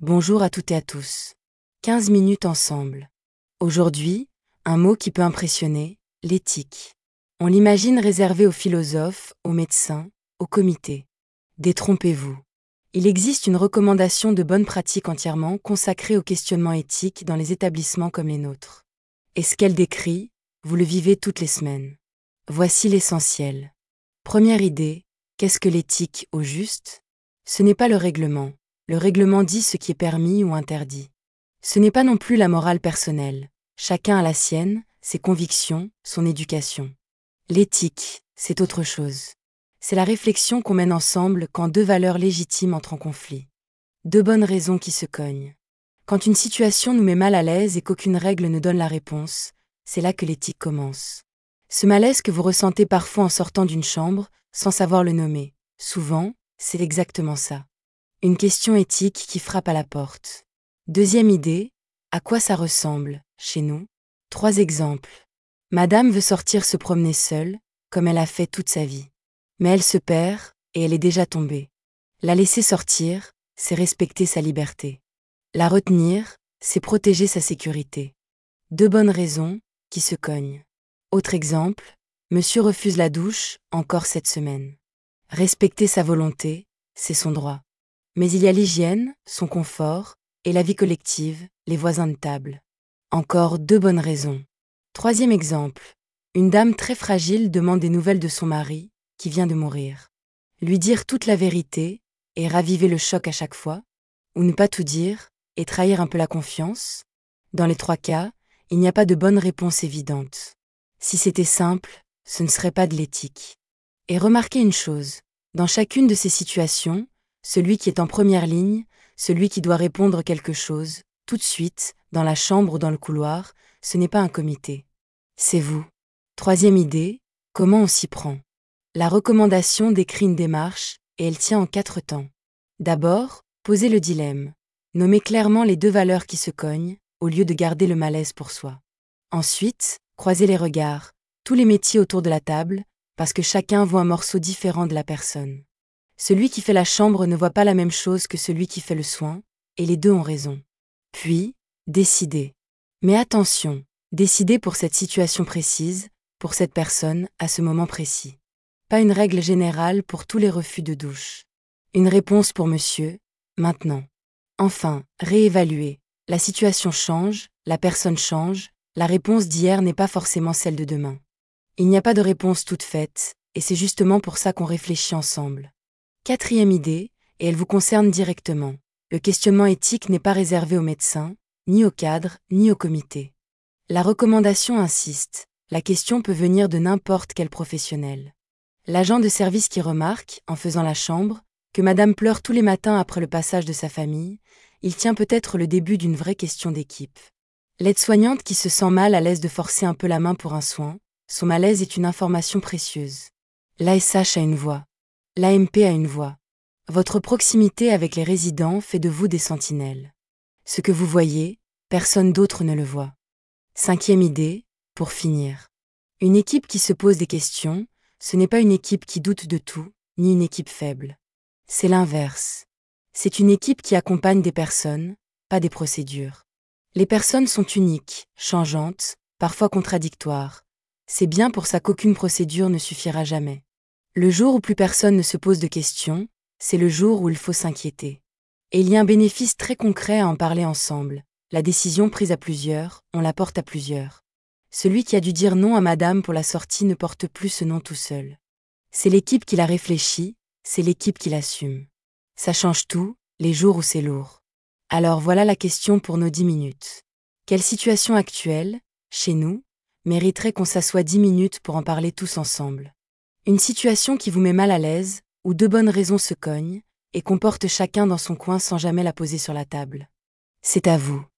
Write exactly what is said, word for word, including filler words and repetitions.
Bonjour à toutes et à tous. quinze minutes ensemble. Aujourd'hui, un mot qui peut impressionner, l'éthique. On l'imagine réservé aux philosophes, aux médecins, aux comités. Détrompez-vous. Il existe une recommandation de bonne pratique entièrement consacrée au questionnement éthique dans les établissements comme les nôtres. Et ce qu'elle décrit, vous le vivez toutes les semaines. Voici l'essentiel. Première idée, qu'est-ce que l'éthique au juste? Ce n'est pas le règlement. Le règlement dit ce qui est permis ou interdit. Ce n'est pas non plus la morale personnelle. Chacun a la sienne, ses convictions, son éducation. L'éthique, c'est autre chose. C'est la réflexion qu'on mène ensemble quand deux valeurs légitimes entrent en conflit. Deux bonnes raisons qui se cognent. Quand une situation nous met mal à l'aise et qu'aucune règle ne donne la réponse, c'est là que l'éthique commence. Ce malaise que vous ressentez parfois en sortant d'une chambre, sans savoir le nommer, souvent, c'est exactement ça. Une question éthique qui frappe à la porte. Deuxième idée, à quoi ça ressemble, chez nous? Trois exemples. Madame veut sortir se promener seule, comme elle a fait toute sa vie. Mais elle se perd, et elle est déjà tombée. La laisser sortir, c'est respecter sa liberté. La retenir, c'est protéger sa sécurité. Deux bonnes raisons, qui se cognent. Autre exemple, monsieur refuse la douche, encore cette semaine. Respecter sa volonté, c'est son droit. Mais il y a l'hygiène, son confort, et la vie collective, les voisins de table. Encore deux bonnes raisons. Troisième exemple. Une dame très fragile demande des nouvelles de son mari, qui vient de mourir. Lui dire toute la vérité, et raviver le choc à chaque fois, ou ne pas tout dire, et trahir un peu la confiance. Dans les trois cas, il n'y a pas de bonne réponse évidente. Si c'était simple, ce ne serait pas de l'éthique. Et remarquez une chose, dans chacune de ces situations, celui qui est en première ligne, celui qui doit répondre quelque chose, tout de suite, dans la chambre ou dans le couloir, ce n'est pas un comité. C'est vous. Troisième idée, comment on s'y prend? La recommandation décrit une démarche, et elle tient en quatre temps. D'abord, posez le dilemme. Nommez clairement les deux valeurs qui se cognent, au lieu de garder le malaise pour soi. Ensuite, croisez les regards, tous les métiers autour de la table, parce que chacun voit un morceau différent de la personne. Celui qui fait la chambre ne voit pas la même chose que celui qui fait le soin, et les deux ont raison. Puis, décidez. Mais attention, décidez pour cette situation précise, pour cette personne, à ce moment précis. Pas une règle générale pour tous les refus de douche. Une réponse pour monsieur, maintenant. Enfin, réévaluez. La situation change, la personne change, la réponse d'hier n'est pas forcément celle de demain. Il n'y a pas de réponse toute faite, et c'est justement pour ça qu'on réfléchit ensemble. Quatrième idée, et elle vous concerne directement. Le questionnement éthique n'est pas réservé aux médecins, ni aux cadres, ni aux comités. La recommandation insiste, la question peut venir de n'importe quel professionnel. L'agent de service qui remarque, en faisant la chambre, que madame pleure tous les matins après le passage de sa famille, il tient peut-être le début d'une vraie question d'équipe. L'aide-soignante qui se sent mal à l'aise de forcer un peu la main pour un soin, son malaise est une information précieuse. L'A S H a une voix. L'A M P a une voix. Votre proximité avec les résidents fait de vous des sentinelles. Ce que vous voyez, personne d'autre ne le voit. Cinquième idée, pour finir. Une équipe qui se pose des questions, ce n'est pas une équipe qui doute de tout, ni une équipe faible. C'est l'inverse. C'est une équipe qui accompagne des personnes, pas des procédures. Les personnes sont uniques, changeantes, parfois contradictoires. C'est bien pour ça qu'aucune procédure ne suffira jamais. Le jour où plus personne ne se pose de questions, c'est le jour où il faut s'inquiéter. Et il y a un bénéfice très concret à en parler ensemble. La décision prise à plusieurs, on la porte à plusieurs. Celui qui a dû dire non à madame pour la sortie ne porte plus ce nom tout seul. C'est l'équipe qui l'a réfléchi, c'est l'équipe qui l'assume. Ça change tout, les jours où c'est lourd. Alors voilà la question pour nos dix minutes. Quelle situation actuelle, chez nous, mériterait qu'on s'assoie dix minutes pour en parler tous ensemble? Une situation qui vous met mal à l'aise, où deux bonnes raisons se cognent, et qu'on porte chacun dans son coin sans jamais la poser sur la table. C'est à vous.